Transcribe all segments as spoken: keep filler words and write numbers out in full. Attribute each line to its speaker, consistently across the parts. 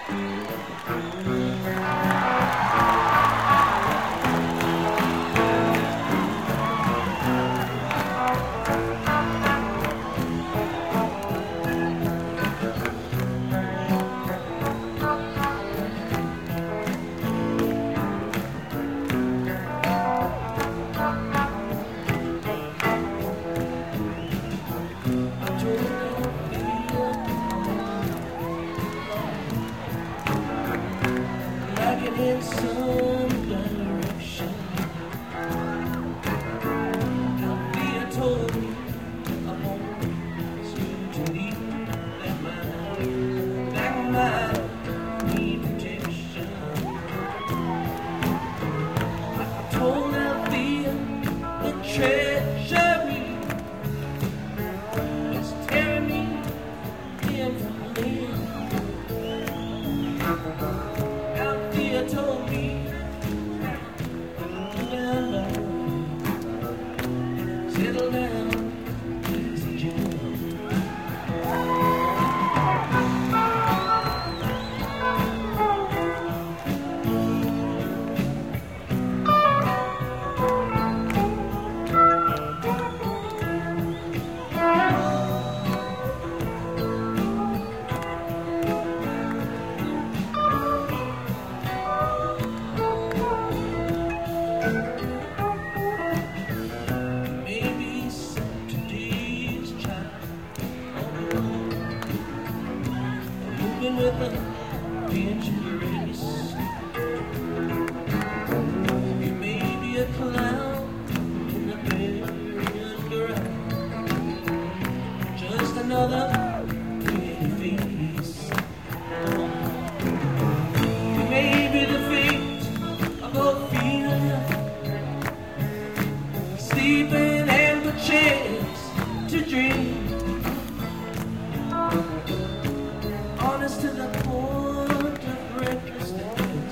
Speaker 1: In some direction, Althea told me I want you to leave that mind, that mind need protection. I told Althea the treasury is tearing me in from limb. Althea told me, settle down, easy Jim. With a dangerous, you may be a clown in the burial ground, just another pretty face. You may be the fate of Ophelia, sleeping and the chance to dream. Honest to the point of recklessness,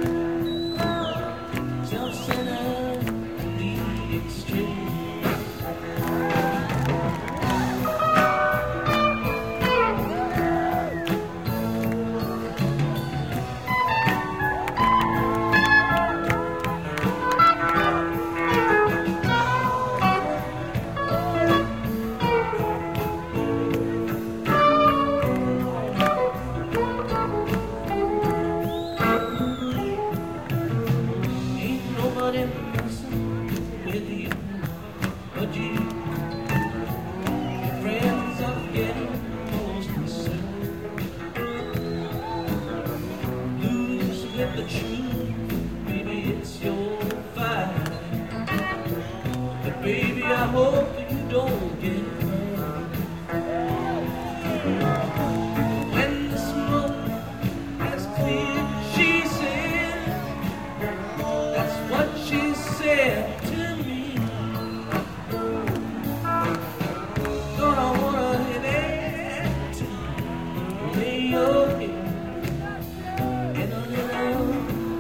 Speaker 1: self-centered to the extreme. With you, but you, your friends are getting most concerned. Lose with the truth, maybe it's your fight. But baby, I hope that you don't get hurt. When the smoke has cleared, she said, that's what she said to me. Gonna wanna hit it, lay your head in a little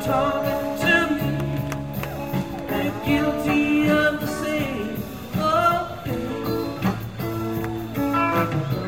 Speaker 1: talking to me. They're guilty of the same. Oh, yeah.